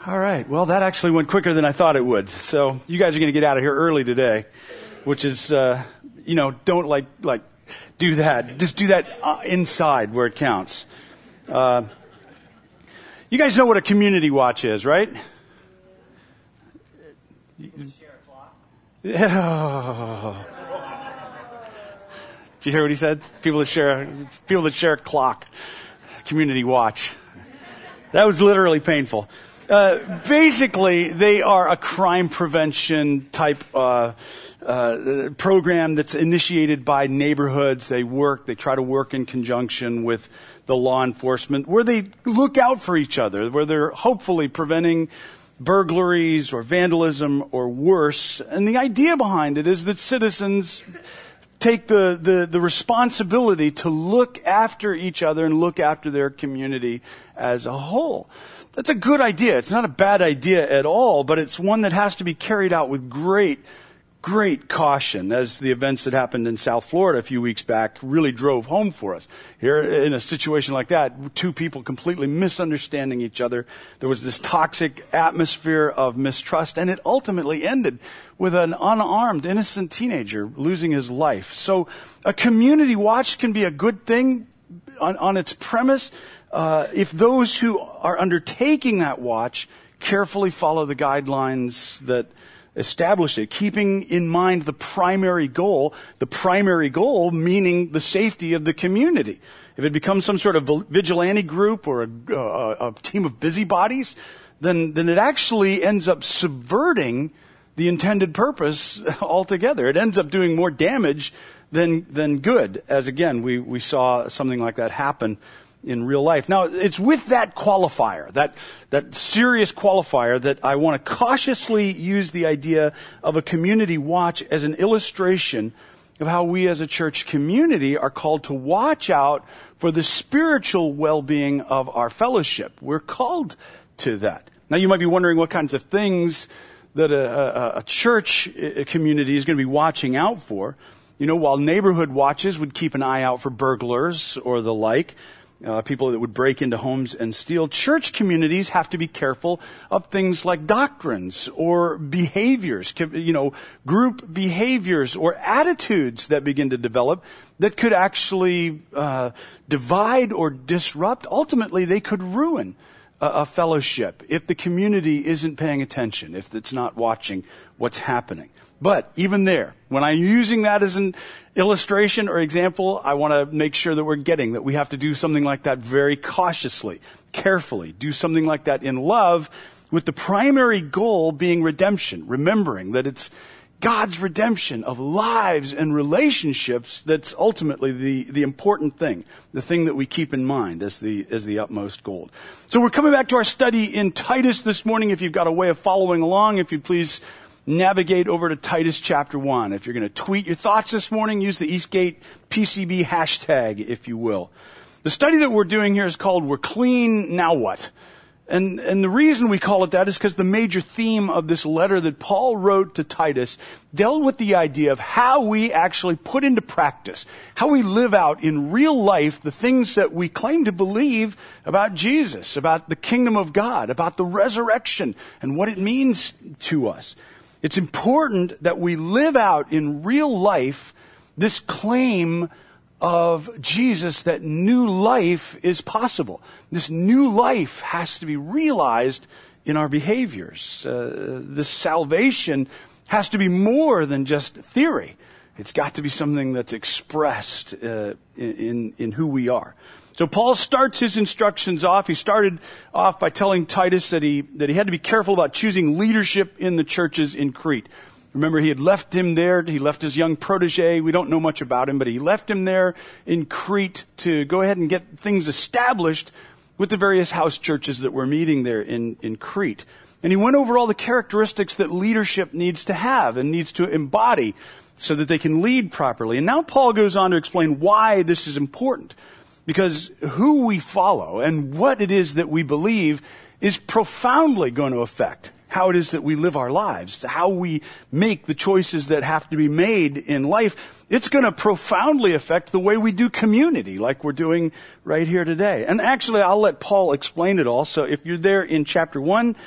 All right. Well, that actually went quicker than I thought it would. So you guys are going to get out of here early today, which is, don't like do that. Just do that inside where it counts. You guys know what a community watch is, right? Share a clock. Oh. Did you hear what he said? People that share a clock. Community watch. That was literally painful. Basically, they are a crime prevention type program that's initiated by neighborhoods. They try to work in conjunction with the law enforcement, where they look out for each other, where they're hopefully preventing burglaries or vandalism or worse. And the idea behind it is that citizens take the responsibility to look after each other and look after their community as a whole. That's a good idea. It's not a bad idea at all, but it's one that has to be carried out with great caution, as the events that happened in South Florida a few weeks back really drove home for us. Here, in a situation like that, two people completely misunderstanding each other. There was this toxic atmosphere of mistrust, and it ultimately ended with an unarmed, innocent teenager losing his life. So a community watch can be a good thing on its premise, if those who are undertaking that watch carefully follow the guidelines that establish it, keeping in mind the primary goal meaning the safety of the community. If it becomes some sort of vigilante group or a team of busybodies, then it actually ends up subverting the intended purpose altogether. It ends up doing more damage than good, as again, we saw something like that happen in real life. Now, it's with that qualifier, that serious qualifier, that I want to cautiously use the idea of a community watch as an illustration of how we as a church community are called to watch out for the spiritual well-being of our fellowship. We're called to that. Now, you might be wondering what kinds of things that a church community is going to be watching out for. You know, while neighborhood watches would keep an eye out for burglars or the like, people that would break into homes and steal, church communities have to be careful of things like doctrines or behaviors, group behaviors or attitudes that begin to develop that could actually divide or disrupt. Ultimately, they could ruin a fellowship if the community isn't paying attention, if it's not watching what's happening. But even there, when I'm using that as an illustration or example, I want to make sure that we're getting that we have to do something like that very cautiously, carefully, do something like that in love, with the primary goal being redemption, remembering that it's God's redemption of lives and relationships that's ultimately the important thing, the thing that we keep in mind as the utmost goal. So we're coming back to our study in Titus this morning. If you've got a way of following along, if you'd please navigate over to Titus chapter 1. If you're going to tweet your thoughts this morning, use the Eastgate PCB hashtag, if you will. The study that we're doing here is called We're Clean, Now What? And the reason we call it that is because the major theme of this letter that Paul wrote to Titus dealt with the idea of how we actually put into practice, how we live out in real life the things that we claim to believe about Jesus, about the kingdom of God, about the resurrection, and what it means to us. It's important that we live out in real life this claim of Jesus that new life is possible. This new life has to be realized in our behaviors. This salvation has to be more than just theory. It's got to be something that's expressed in who we are. So Paul starts his instructions off. He started off by telling Titus that he had to be careful about choosing leadership in the churches in Crete. Remember, he had left him there. He left his young protege. We don't know much about him, but he left him there in Crete to go ahead and get things established with the various house churches that were meeting there in Crete. And he went over all the characteristics that leadership needs to have and needs to embody so that they can lead properly. And now Paul goes on to explain why this is important. Because who we follow and what it is that we believe is profoundly going to affect how it is that we live our lives, how we make the choices that have to be made in life. It's going to profoundly affect the way we do community, like we're doing right here today. And actually, I'll let Paul explain it all. So if you're there in chapter 1,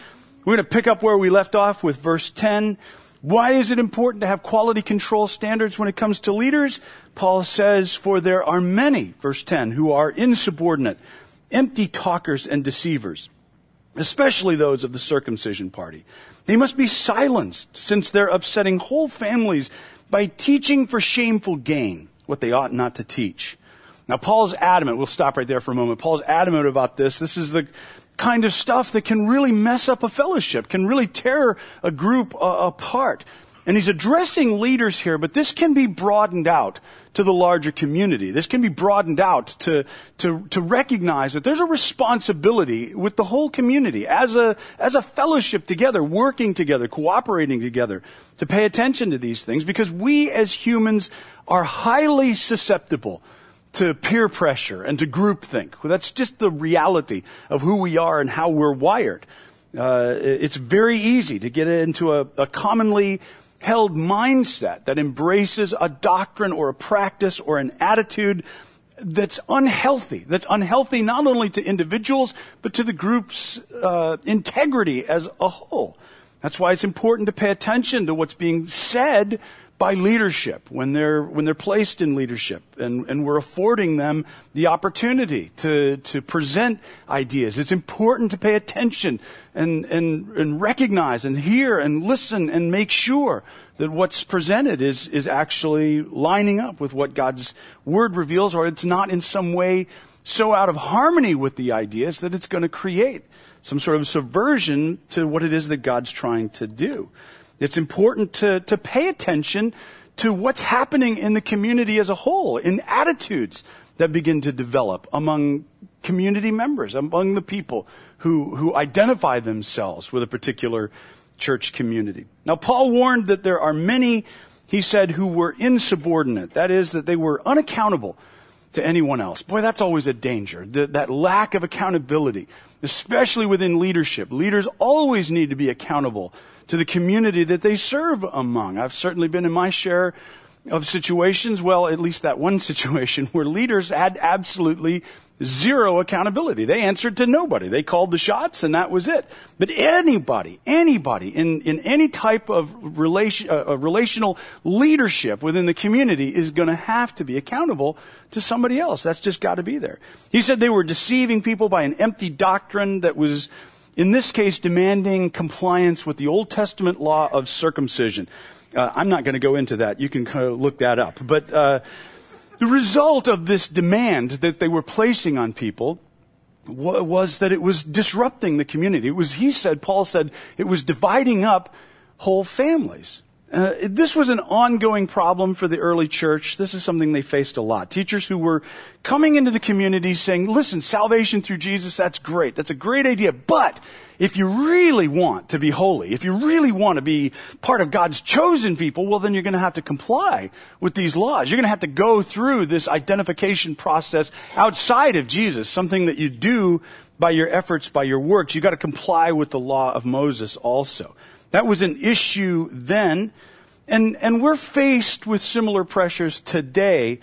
We're going to pick up where we left off with verse 10. Why is it important to have quality control standards when it comes to leaders? Paul says, for there are many, verse 10, who are insubordinate, empty talkers and deceivers, especially those of the circumcision party. They must be silenced, since they're upsetting whole families by teaching for shameful gain what they ought not to teach. Now, Paul's adamant. We'll stop right there for a moment. Paul's adamant about this. This is the kind of stuff that can really mess up a fellowship, can really tear a group apart. And he's addressing leaders here, but this can be broadened out to the larger community. This can be broadened out to recognize that there's a responsibility with the whole community as a fellowship together, working together, cooperating together, to pay attention to these things, because we as humans are highly susceptible to peer pressure and to groupthink. Well, that's just the reality of who we are and how we're wired. It's very easy to get into a commonly held mindset that embraces a doctrine or a practice or an attitude that's unhealthy. That's unhealthy not only to individuals, but to the group's integrity as a whole. That's why it's important to pay attention to what's being said by leadership when they're placed in leadership, and we're affording them the opportunity to present ideas. It's important to pay attention and recognize and hear and listen and make sure that what's presented is actually lining up with what God's Word reveals, or it's not in some way so out of harmony with the ideas that it's going to create some sort of subversion to what it is that God's trying to do. It's important to pay attention to what's happening in the community as a whole, in attitudes that begin to develop among community members, among the people who identify themselves with a particular church community. Now, Paul warned that there are many, he said, who were insubordinate. That is, that they were unaccountable to anyone else. Boy, that's always a danger, that lack of accountability, especially within leadership. Leaders always need to be accountable to the community that they serve among. I've certainly been in my share of situations, well, at least that one situation, where leaders had absolutely zero accountability. They answered to nobody. They called the shots, and that was it. But anybody in any type of relational leadership within the community is going to have to be accountable to somebody else. That's just got to be there. He said they were deceiving people by an empty doctrine that was, in this case, demanding compliance with the Old Testament law of circumcision. I'm not going to go into that. You can kind of look that up. But the result of this demand that they were placing on people was that it was disrupting the community. Paul said, it was dividing up whole families. This was an ongoing problem for the early church. This is something they faced a lot. Teachers who were coming into the community saying, listen, salvation through Jesus, that's great. That's a great idea. But if you really want to be holy, if you really want to be part of God's chosen people, well, then you're going to have to comply with these laws. You're going to have to go through this identification process outside of Jesus, something that you do by your efforts, by your works. You've got to comply with the law of Moses also. That was an issue then, and we're faced with similar pressures today,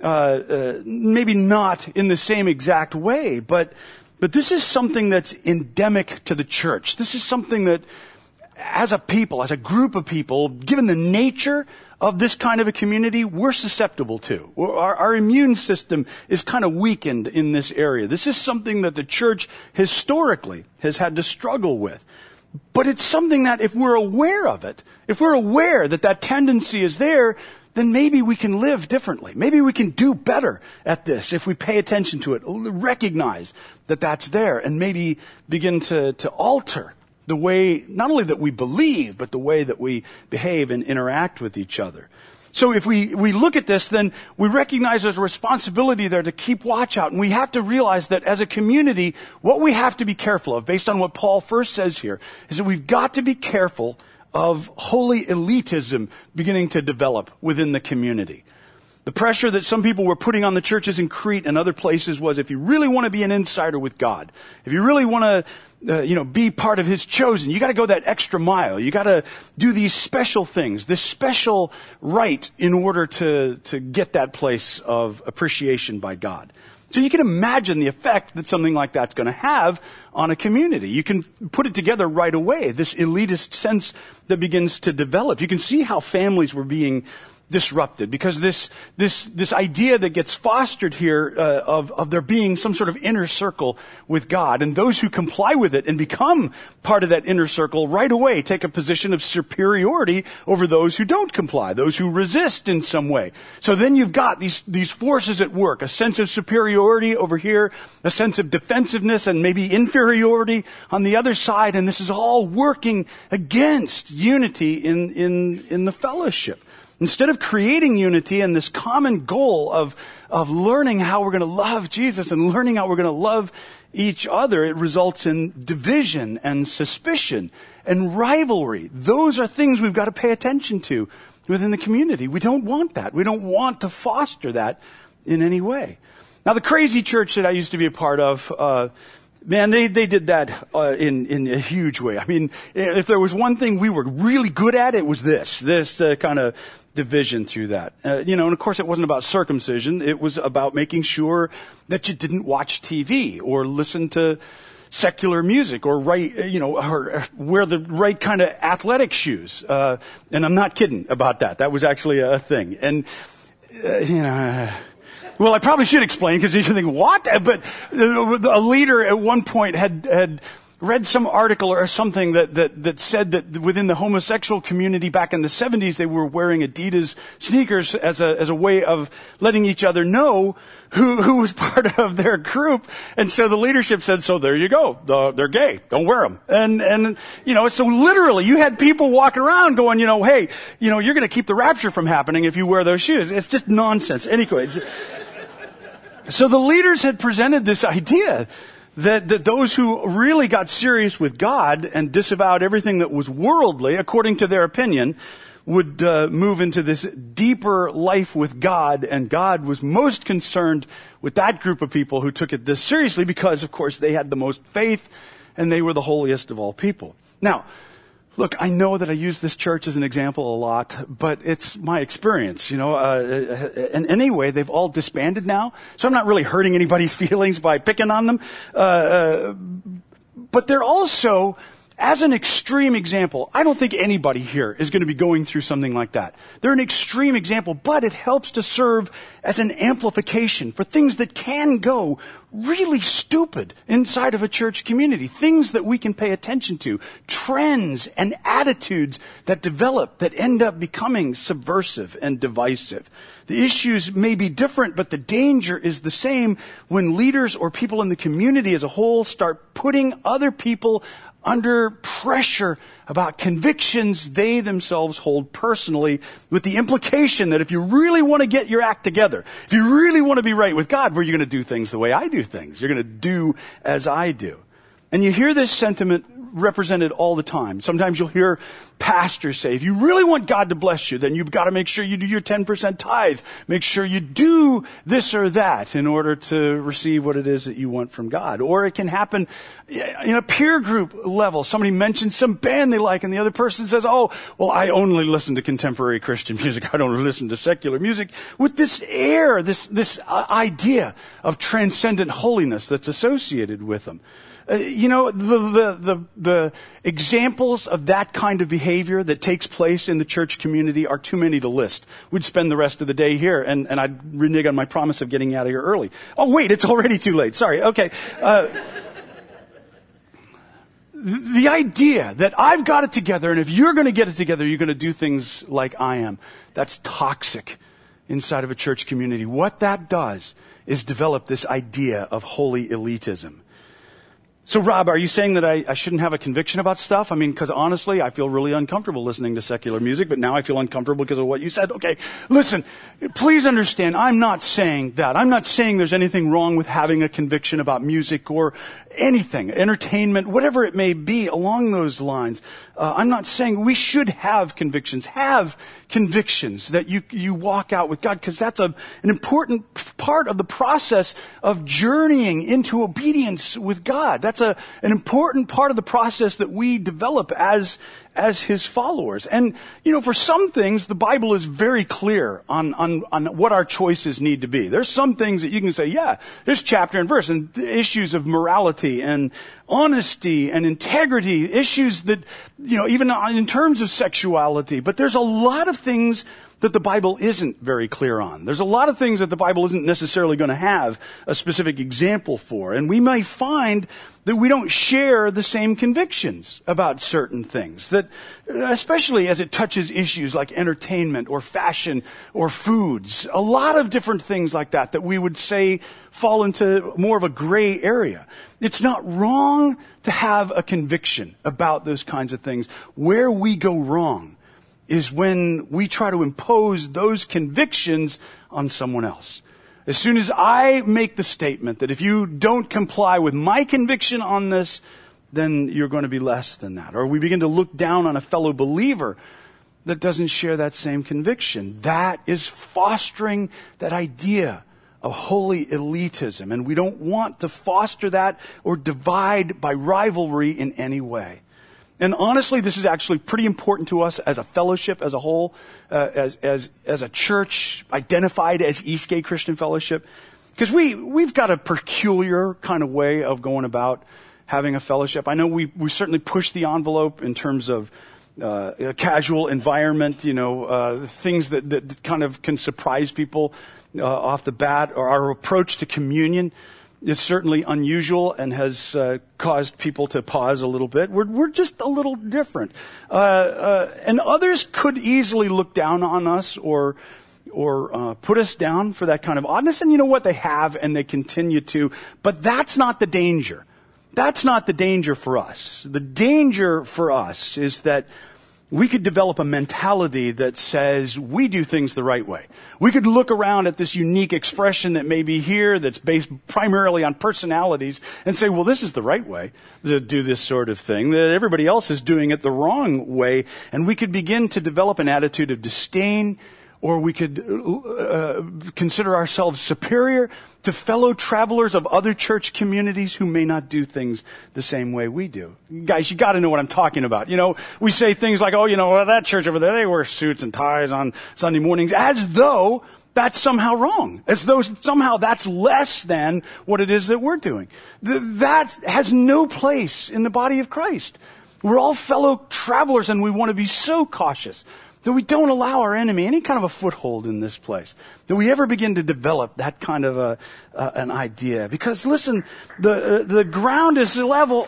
maybe not in the same exact way, but this is something that's endemic to the church. This is something that, as a people, as a group of people, given the nature of this kind of a community, we're susceptible to. Our immune system is kind of weakened in this area. This is something that the church historically has had to struggle with. But it's something that if we're aware of it, if we're aware that that tendency is there, then maybe we can live differently. Maybe we can do better at this if we pay attention to it, recognize that that's there, and maybe begin to alter the way, not only that we believe, but the way that we behave and interact with each other. So if we look at this, then we recognize there's a responsibility there to keep watch out. And we have to realize that as a community, what we have to be careful of, based on what Paul first says here, is that we've got to be careful of holy elitism beginning to develop within the community. The pressure that some people were putting on the churches in Crete and other places was, if you really want to be an insider with God, if you really want to be part of His chosen, you got to go that extra mile. You got to do these special things, this special right in order to get that place of appreciation by God. So you can imagine the effect that something like that's going to have on a community. You can put it together right away, this elitist sense that begins to develop. You can see how families were being disrupted because this idea that gets fostered here of there being some sort of inner circle with God, and those who comply with it and become part of that inner circle right away take a position of superiority over those who don't comply, those who resist in some way. So then you've got these forces at work, a sense of superiority over here, a sense of defensiveness and maybe inferiority on the other side, and this is all working against unity in the fellowship. Instead of creating unity and this common goal of learning how we're going to love Jesus and learning how we're going to love each other, it results in division and suspicion and rivalry. Those are things we've got to pay attention to within the community. We don't want that. We don't want to foster that in any way. Now, the crazy church that I used to be a part of, man, they did that in a huge way. I mean, if there was one thing we were really good at, it was this kind of division through that. And of course it wasn't about circumcision. It was about making sure that you didn't watch TV or listen to secular music or or wear the right kind of athletic shoes. And I'm not kidding about that. That was actually a thing. And, well, I probably should explain because you think, what? But a leader at one point had read some article or something that said that within the homosexual community back in the 70s, they were wearing Adidas sneakers as a way of letting each other know who was part of their group. And so the leadership said, so there you go. They're gay. Don't wear them. And so literally you had people walking around going, hey, you're going to keep the rapture from happening if you wear those shoes. It's just nonsense. Anyway, so the leaders had presented this idea that those who really got serious with God and disavowed everything that was worldly, according to their opinion, would move into this deeper life with God. And God was most concerned with that group of people who took it this seriously because, of course, they had the most faith and they were the holiest of all people. Now, look, I know that I use this church as an example a lot, but it's my experience, and anyway, they've all disbanded now, so I'm not really hurting anybody's feelings by picking on them, but they're also, as an extreme example, I don't think anybody here is going to be going through something like that. They're an extreme example, but it helps to serve as an amplification for things that can go really stupid inside of a church community. Things that we can pay attention to. Trends and attitudes that develop that end up becoming subversive and divisive. The issues may be different, but the danger is the same when leaders or people in the community as a whole start putting other people under pressure about convictions they themselves hold personally, with the implication that if you really want to get your act together, if you really want to be right with God, well, you're going to do things the way I do things. You're going to do as I do. And you hear this sentiment represented all the time. Sometimes you'll hear pastors say, if you really want God to bless you, then you've got to make sure you do your 10% tithe. Make sure you do this or that in order to receive what it is that you want from God. Or it can happen in a peer group level. Somebody mentions some band they like and the other person says, oh, well, I only listen to contemporary Christian music. I don't listen to secular music. With this air, this idea of transcendent holiness that's associated with them. The examples of that kind of behavior that takes place in the church community are too many to list. We'd spend the rest of the day here, and I'd renege on my promise of getting out of here early. Oh, wait, it's already too late. Sorry. Okay. The idea that I've got it together, and if you're going to get it together, you're going to do things like I am. That's toxic inside of a church community. What that does is develop this idea of holy elitism. So, Rob, are you saying that I shouldn't have a conviction about stuff? I mean, because honestly, I feel really uncomfortable listening to secular music, but now I feel uncomfortable because of what you said. Okay, listen, please understand, I'm not saying that. I'm not saying there's anything wrong with having a conviction about music or anything, entertainment, whatever it may be along those lines. I'm not saying we should have convictions. Have convictions that you walk out with God, because that's an important part of the process of journeying into obedience with God. That's an important part of the process that we develop as his followers. And, for some things, the Bible is very clear on what our choices need to be. There's some things that you can say, yeah, there's chapter and verse, and issues of morality and honesty and integrity, issues that, even in terms of sexuality. But there's a lot of things that the Bible isn't very clear on. There's a lot of things that the Bible isn't necessarily going to have a specific example for. And we may find that we don't share the same convictions about certain things, that especially as it touches issues like entertainment or fashion or foods, a lot of different things like that we would say fall into more of a gray area. It's not wrong to have a conviction about those kinds of things. Where we go wrong is when we try to impose those convictions on someone else. As soon as I make the statement that if you don't comply with my conviction on this, then you're going to be less than that. Or we begin to look down on a fellow believer that doesn't share that same conviction. That is fostering that idea of holy elitism. And we don't want to foster that or divide by rivalry in any way. And honestly, this is actually pretty important to us as a fellowship, as a whole, as a church identified as Eastgate Christian Fellowship, because we've got a peculiar kind of way of going about having a fellowship. I know we certainly push the envelope in terms of a casual environment, things that kind of can surprise people off the bat, or our approach to communion is certainly unusual and has caused people to pause a little bit. We're just a little different. And others could easily look down on us or put us down for that kind of oddness. And you know what? They have, and they continue to. But that's not the danger. That's not the danger for us. The danger for us is that we could develop a mentality that says we do things the right way. We could look around at this unique expression that may be here that's based primarily on personalities and say, well, this is the right way to do this sort of thing, that everybody else is doing it the wrong way. And we could begin to develop an attitude of disdain, or we could consider ourselves superior to fellow travelers of other church communities who may not do things the same way we do. Guys, you got to know what I'm talking about. We say things like, that church over there, they wear suits and ties on Sunday mornings, as though that's somehow wrong, as though somehow that's less than what it is that we're doing. That has no place in the body of Christ. We're all fellow travelers, and we want to be so cautious that we don't allow our enemy any kind of a foothold in this place, that we ever begin to develop that kind of an idea. Because listen, the ground is level.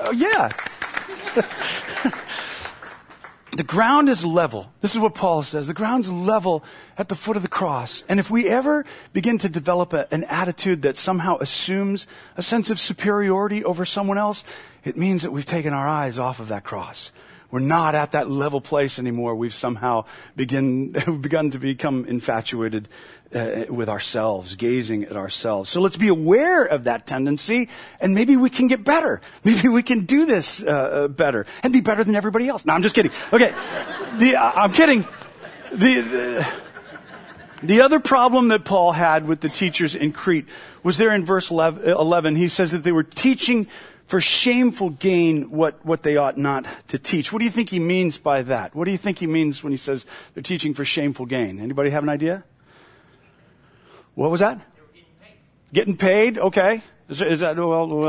The ground is level. This is what Paul says. The ground's level at the foot of the cross. And if we ever begin to develop an attitude that somehow assumes a sense of superiority over someone else, it means that we've taken our eyes off of that cross. We're not at that level place anymore. We've somehow begun to become infatuated with ourselves, gazing at ourselves. So let's be aware of that tendency, and maybe we can get better. Maybe we can do this better and be better than everybody else. No, I'm just kidding. Okay, I'm kidding. The other problem that Paul had with the teachers in Crete was there in verse 11. He says that they were teaching for shameful gain what they ought not to teach. What do you think he means by that? What do you think he means when he says they're teaching for shameful gain? Anybody have an idea? What was that? They were Getting paid? Okay. Is that,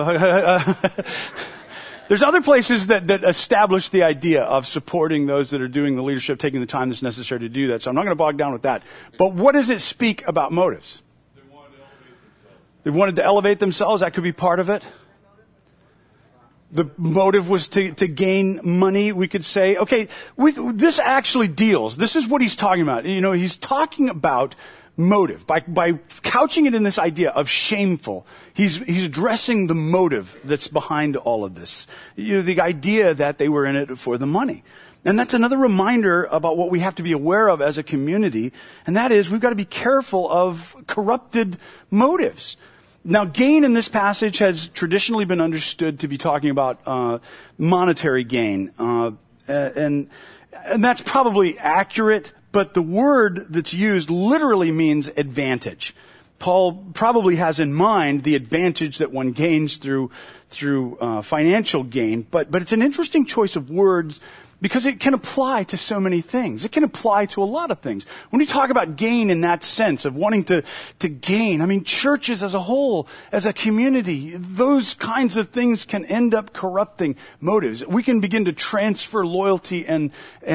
there's other places that establish the idea of supporting those that are doing the leadership, taking the time that's necessary to do that. So I'm not going to bog down with that. But what does it speak about motives? They wanted to elevate themselves. That could be part of it. The motive was to gain money, we could say. Okay, this actually deals. This is what he's talking about. He's talking about motive. By couching it in this idea of shameful, he's addressing the motive that's behind all of this. The idea that they were in it for the money. And that's another reminder about what we have to be aware of as a community, and that is we've got to be careful of corrupted motives. Now, gain in this passage has traditionally been understood to be talking about monetary gain, and that's probably accurate, but the word that's used literally means advantage. Paul probably has in mind the advantage that one gains through financial gain. But it's an interesting choice of words because it can apply to so many things. It can apply to a lot of things. When we talk about gain in that sense of wanting to gain, I mean, churches as a whole, as a community, those kinds of things can end up corrupting motives. We can begin to transfer loyalty and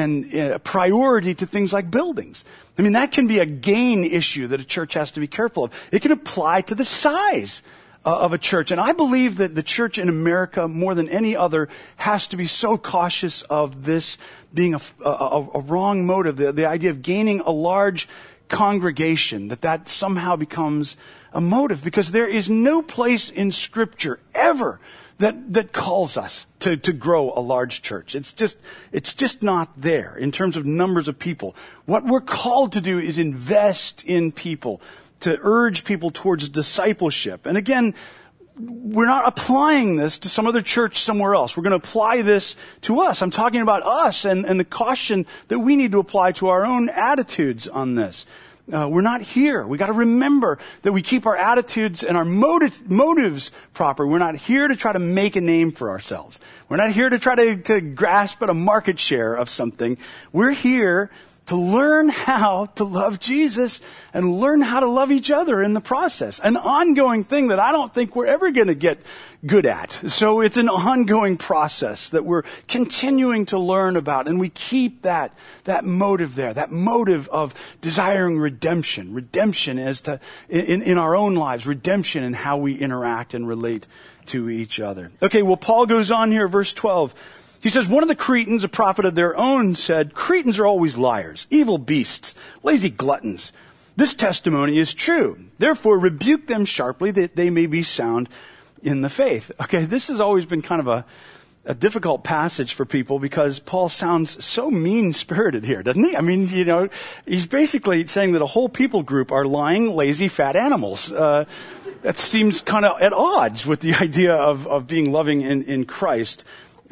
priority to things like buildings. I mean, that can be a gain issue that a church has to be careful of. It can apply to the size of a church. And I believe that the church in America, more than any other, has to be so cautious of this being a wrong motive, the idea of gaining a large congregation, that somehow becomes a motive, because there is no place in Scripture ever that calls us to grow a large church. It's just not there in terms of numbers of people. What we're called to do is invest in people, to urge people towards discipleship. And again, we're not applying this to some other church somewhere else. We're going to apply this to us. I'm talking about us and the caution that we need to apply to our own attitudes on this. We're not here. We got to remember that we keep our attitudes and our motives proper. We're not here to try to make a name for ourselves. We're not here to try to grasp at a market share of something. We're here to learn how to love Jesus and learn how to love each other in the process. An ongoing thing that I don't think we're ever going to get good at. So it's an ongoing process that we're continuing to learn about, and we keep that motive there, that motive of desiring redemption as to in our own lives, redemption in how we interact and relate to each other. Okay, well, Paul goes on here, verse 12. He says, one of the Cretans, a prophet of their own, said, Cretans are always liars, evil beasts, lazy gluttons. This testimony is true. Therefore, rebuke them sharply that they may be sound in the faith. Okay, this has always been kind of a difficult passage for people because Paul sounds so mean-spirited here, doesn't he? I mean, he's basically saying that a whole people group are lying, lazy, fat animals. That seems kind of at odds with the idea of being loving in Christ.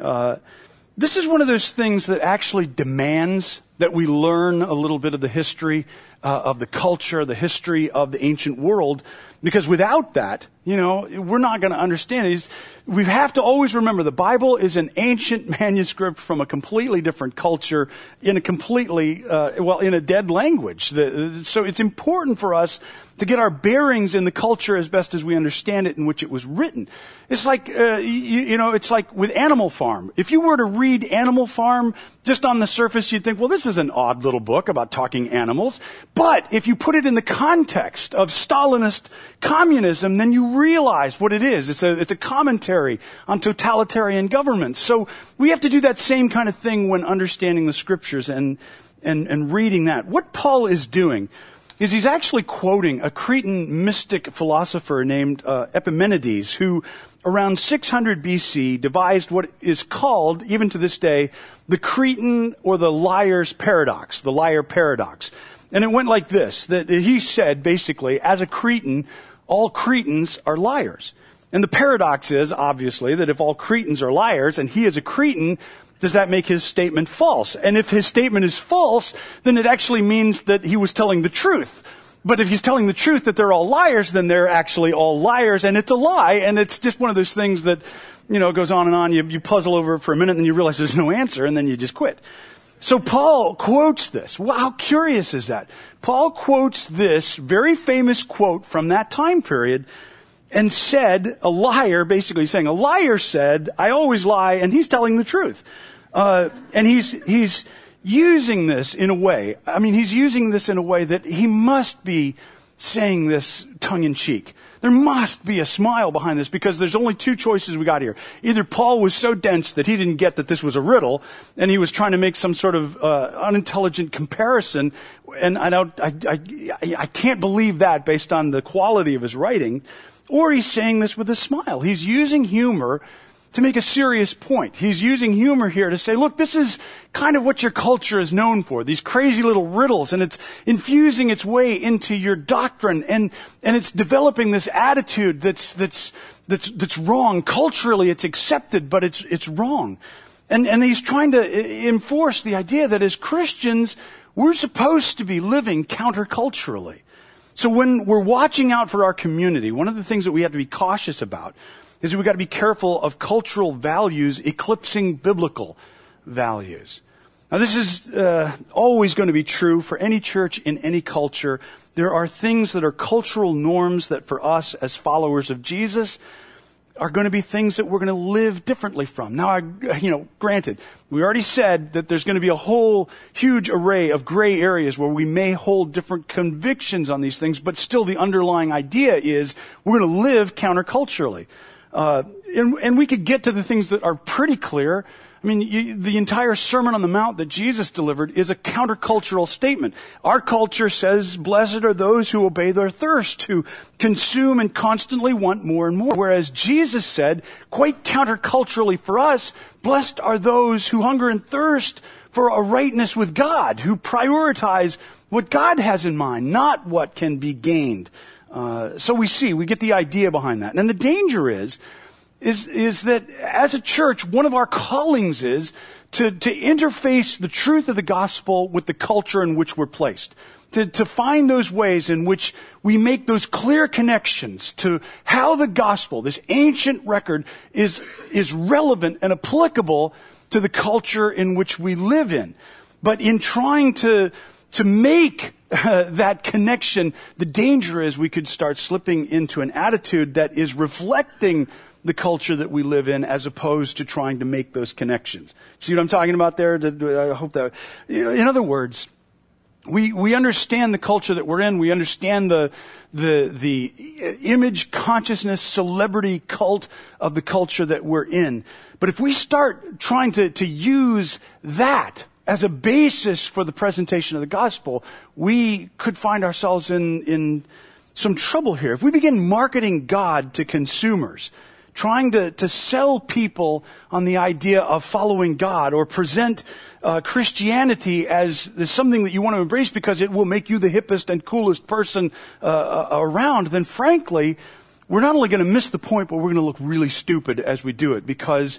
This is one of those things that actually demands that we learn a little bit of the history of the culture, the history of the ancient world, because without that, we're not going to understand it. We have to always remember the Bible is an ancient manuscript from a completely different culture in a completely, in a dead language. So it's important for us to get our bearings in the culture as best as we understand it in which it was written. It's like, it's like with Animal Farm. If you were to read Animal Farm just on the surface, you'd think, well, this is an odd little book about talking animals. But if you put it in the context of Stalinist communism, then you realize what it is. It's a commentary on totalitarian governments. So we have to do that same kind of thing when understanding the Scriptures and reading that. What Paul is doing is he's actually quoting a Cretan mystic philosopher named Epimenides, who around 600 BC devised what is called, even to this day, the Cretan or the liar's paradox, the liar paradox. And it went like this, that he said, basically, as a Cretan, all Cretans are liars. And the paradox is, obviously, that if all Cretans are liars and he is a Cretan, does that make his statement false? And if his statement is false, then it actually means that he was telling the truth. But if he's telling the truth that they're all liars, then they're actually all liars, and it's a lie. And it's just one of those things that, goes on and on. You puzzle over it for a minute, and then you realize there's no answer, and then you just quit. So Paul quotes this. Wow, how curious is that? Paul quotes this very famous quote from that time period and said, a liar, basically saying, a liar said, I always lie, and he's telling the truth. And he's using this in a way, that he must be saying this tongue-in-cheek. There must be a smile behind this because there's only two choices we got here. Either Paul was so dense that he didn't get that this was a riddle and he was trying to make some sort of unintelligent comparison, and I can't believe that based on the quality of his writing, or he's saying this with a smile. He's using humor to make a serious point. He's using humor here to say, look, this is kind of what your culture is known for, these crazy little riddles, and it's infusing its way into your doctrine, and it's developing this attitude that's wrong. Culturally, it's accepted, but it's wrong. And he's trying to enforce the idea that as Christians, we're supposed to be living counterculturally. So when we're watching out for our community, one of the things that we have to be cautious about is we've got to be careful of cultural values eclipsing biblical values. Now, this is always going to be true for any church in any culture. There are things that are cultural norms that for us as followers of Jesus are going to be things that we're going to live differently from. Now, granted, we already said that there's going to be a whole huge array of gray areas where we may hold different convictions on these things, but still the underlying idea is we're going to live counterculturally. And we could get to the things that are pretty clear. I mean, the entire Sermon on the Mount that Jesus delivered is a countercultural statement. Our culture says, blessed are those who obey their thirst, who consume and constantly want more and more. Whereas Jesus said, quite counterculturally for us, blessed are those who hunger and thirst for a rightness with God, who prioritize what God has in mind, not what can be gained. So we get the idea behind that. And the danger is that as a church, one of our callings is to interface the truth of the gospel with the culture in which we're placed. To find those ways in which we make those clear connections to how the gospel, this ancient record, is relevant and applicable to the culture in which we live in. But in trying to make that connection, the danger is we could start slipping into an attitude that is reflecting the culture that we live in as opposed to trying to make those connections. See what I'm talking about there? I hope that, in other words, we understand the culture that we're in. We understand the image consciousness, celebrity cult of the culture that we're in. But if we start trying to use that as a basis for the presentation of the gospel, we could find ourselves in some trouble here. If we begin marketing God to consumers, trying to sell people on the idea of following God or present Christianity as something that you want to embrace because it will make you the hippest and coolest person around, then frankly, we're not only going to miss the point, but we're going to look really stupid as we do it because,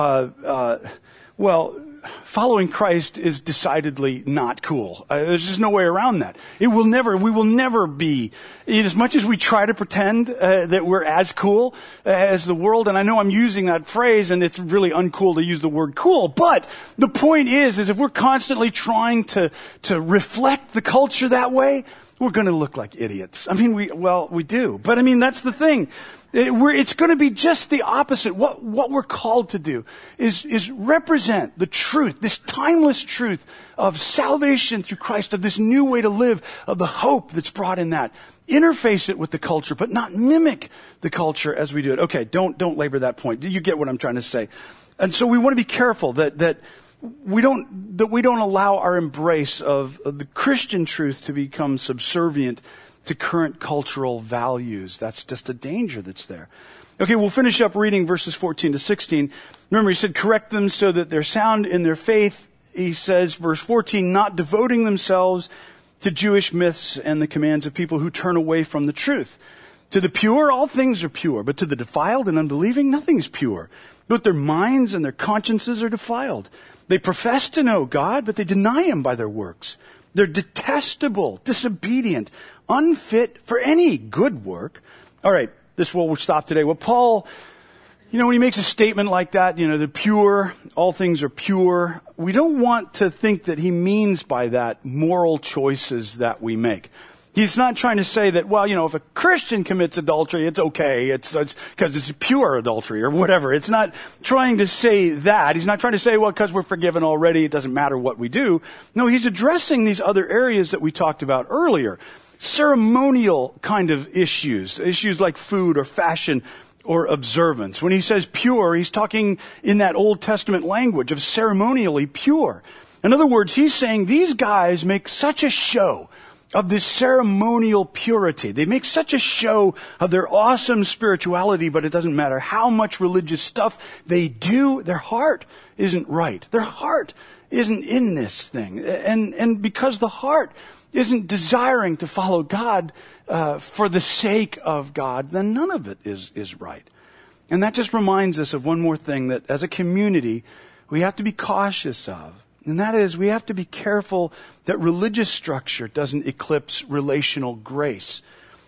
following Christ is decidedly not cool. There's just no way around that. We will never be, as much as we try to pretend that we're as cool as the world, and I know I'm using that phrase and it's really uncool to use the word cool, but the point is if we're constantly trying to reflect the culture that way, we're going to look like idiots. I mean, we do. But I mean, that's the thing. It's going to be just the opposite. What we're called to do is represent the truth, this timeless truth of salvation through Christ, of this new way to live, of the hope that's brought in that. Interface it with the culture, but not mimic the culture as we do it. Okay, don't labor that point. You get what I'm trying to say. And so we want to be careful that we don't allow our embrace of the Christian truth to become subservient to current cultural values. That's just a danger that's there. Okay, we'll finish up reading verses 14 to 16. Remember, he said, correct them so that they're sound in their faith. He says, verse 14, not devoting themselves to Jewish myths and the commands of people who turn away from the truth. To the pure, all things are pure, but to the defiled and unbelieving, nothing is pure. But their minds and their consciences are defiled. They profess to know God, but they deny Him by their works. They're detestable, disobedient, unfit for any good work. All right, this is where we'll stop today. Well, Paul, when he makes a statement like that, the pure, all things are pure, we don't want to think that he means by that moral choices that we make. He's not trying to say that, if a Christian commits adultery, it's okay. It's because it's pure adultery or whatever. It's not trying to say that. He's not trying to say, because we're forgiven already, it doesn't matter what we do. No, he's addressing these other areas that we talked about earlier. Ceremonial kind of issues like food or fashion or observance. When he says pure, he's talking in that Old Testament language of ceremonially pure. In other words, he's saying these guys make such a show of this ceremonial purity. They make such a show of their awesome spirituality, but it doesn't matter how much religious stuff they do, their heart isn't right. Their heart isn't in this thing. And because the heart isn't desiring to follow God for the sake of God, then none of it is right. And that just reminds us of one more thing that as a community we have to be cautious of. And that is, we have to be careful that religious structure doesn't eclipse relational grace.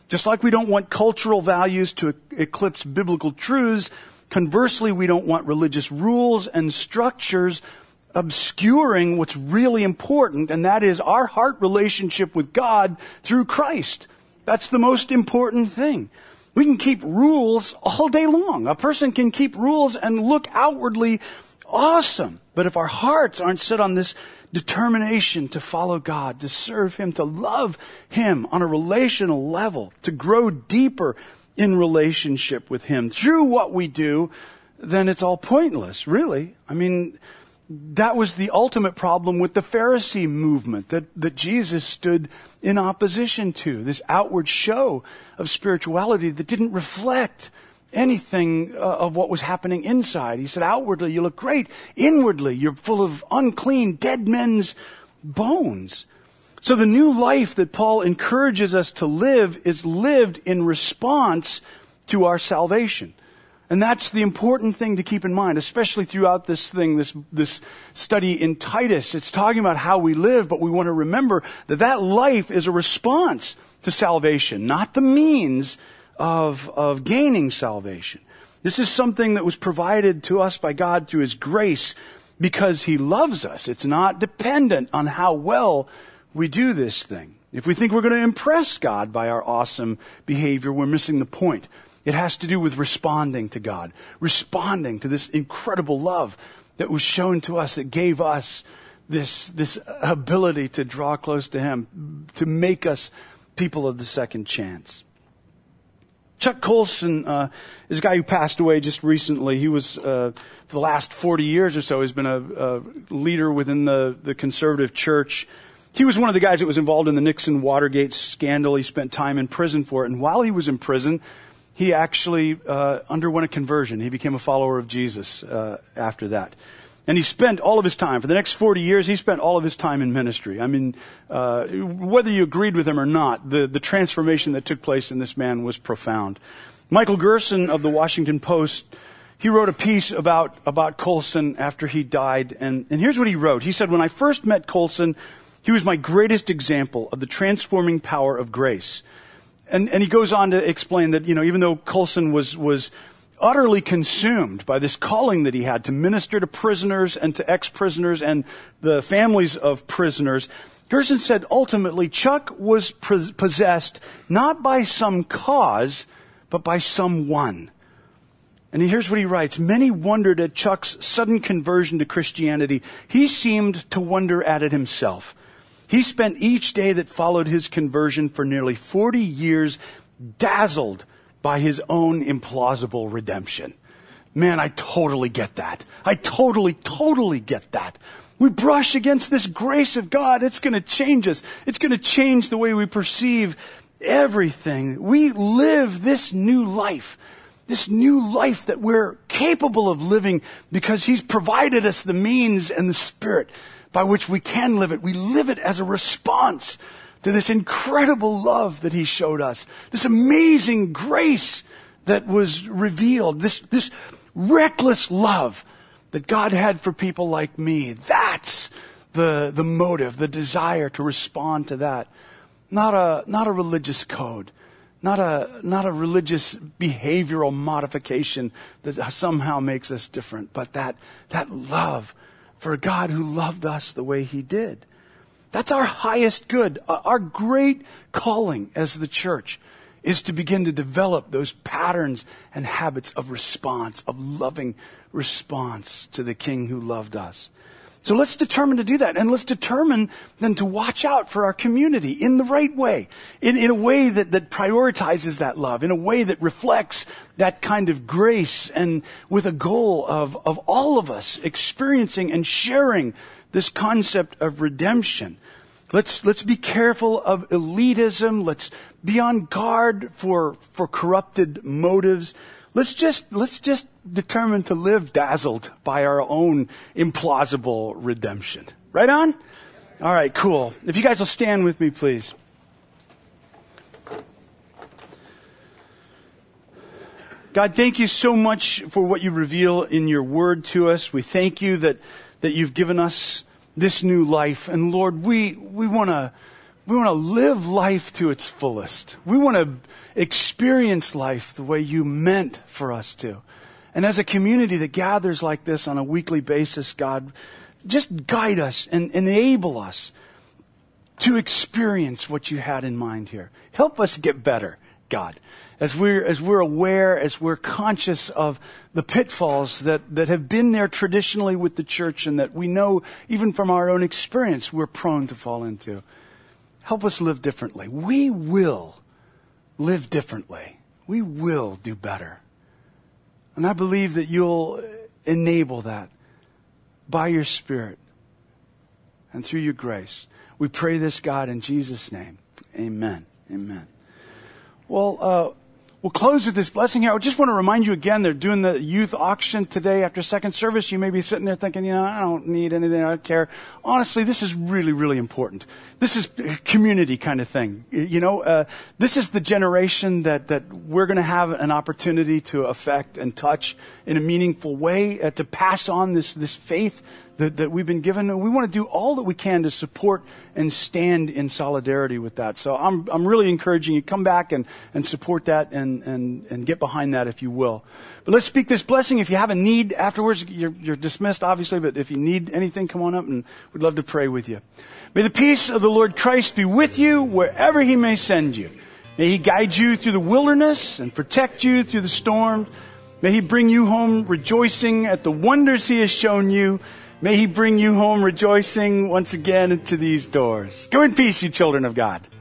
Just like we don't want cultural values to eclipse biblical truths, conversely, we don't want religious rules and structures obscuring what's really important, and that is our heart relationship with God through Christ. That's the most important thing. We can keep rules all day long. A person can keep rules and look outwardly awesome. But if our hearts aren't set on this determination to follow God, to serve Him, to love Him on a relational level, to grow deeper in relationship with Him through what we do, then it's all pointless, really. I mean, that was the ultimate problem with the Pharisee movement that Jesus stood in opposition to. This outward show of spirituality that didn't reflect anything of what was happening inside. He said, outwardly you look great. Inwardly you're full of unclean, dead men's bones. So the new life that Paul encourages us to live is lived in response to our salvation. And that's the important thing to keep in mind, especially throughout this study in Titus. It's talking about how we live, but we want to remember that life is a response to salvation, not the means of gaining salvation. This is something that was provided to us by God through His grace because He loves us. It's not dependent on how well we do this thing. If we think we're going to impress God by our awesome behavior, we're missing the point. It has to do with responding to God, responding to this incredible love that was shown to us, that gave us this ability to draw close to Him, to make us people of the second chance. Chuck Colson is a guy who passed away just recently. He was, for the last 40 years or so, he's been a leader within the conservative church. He was one of the guys that was involved in the Nixon Watergate scandal. He spent time in prison for it. And while he was in prison, he actually underwent a conversion. He became a follower of Jesus after that. And he spent all of his time, for the next 40 years, he spent all of his time in ministry. I mean, whether you agreed with him or not, the transformation that took place in this man was profound. Michael Gerson of the Washington Post, he wrote a piece about Colson after he died. And here's what he wrote. He said, when I first met Colson, he was my greatest example of the transforming power of grace. And he goes on to explain that, even though Colson was utterly consumed by this calling that he had to minister to prisoners and to ex-prisoners and the families of prisoners, Gerson said ultimately Chuck was possessed not by some cause, but by someone. And here's what he writes. Many wondered at Chuck's sudden conversion to Christianity. He seemed to wonder at it himself. He spent each day that followed his conversion for nearly 40 years dazzled by his own implausible redemption. Man, I totally get that. I totally get that. We brush against this grace of God. It's going to change us. It's going to change the way we perceive everything. We live this new life that we're capable of living because He's provided us the means and the Spirit by which we can live it. We live it as a response to this incredible love that He showed us, this amazing grace that was revealed, this reckless love that God had for people like me. That's the motive, the desire to respond to that. Not a religious code, not a religious behavioral modification that somehow makes us different, but that love for a God who loved us the way He did. That's our highest good. Our great calling as the church is to begin to develop those patterns and habits of response, of loving response to the King who loved us. So let's determine to do that. And let's determine then to watch out for our community in the right way, in a way that prioritizes that love, in a way that reflects that kind of grace, and with a goal of all of us experiencing and sharing this concept of redemption. Let's be careful of elitism. Let's be on guard for corrupted motives. Let's just determine to live dazzled by our own implausible redemption. Right on? All right, cool. If you guys will stand with me, please. God, thank you so much for what you reveal in your word to us. We thank you that you've given us this new life. And Lord, we want We want to live life to its fullest. We want to experience life the way you meant for us to. And as a community that gathers like this on a weekly basis, God, just guide us and enable us to experience what you had in mind here. Help us get better, God. As we're aware, as we're conscious of the pitfalls that have been there traditionally with the church and that we know even from our own experience we're prone to fall into. Help us live differently. We will live differently. We will do better. And I believe that you'll enable that by your Spirit and through your grace. We pray this, God, in Jesus' name. Amen. Amen. Well, we'll close with this blessing here. I just want to remind you again, they're doing the youth auction today after second service. You may be sitting there thinking, I don't need anything, I don't care. Honestly, this is really, really important. This is a community kind of thing. This is the generation that we're going to have an opportunity to affect and touch in a meaningful way, to pass on this faith that we've been given. We want to do all that we can to support and stand in solidarity with that. So I'm really encouraging you, come back and support that and get behind that if you will. But let's speak this blessing. If you have a need afterwards, you're dismissed obviously, but if you need anything, come on up and we'd love to pray with you. May the peace of the Lord Christ be with you wherever he may send you. May he guide you through the wilderness and protect you through the storm. May he bring you home rejoicing at the wonders he has shown you. May he bring you home rejoicing once again into these doors. Go in peace, you children of God.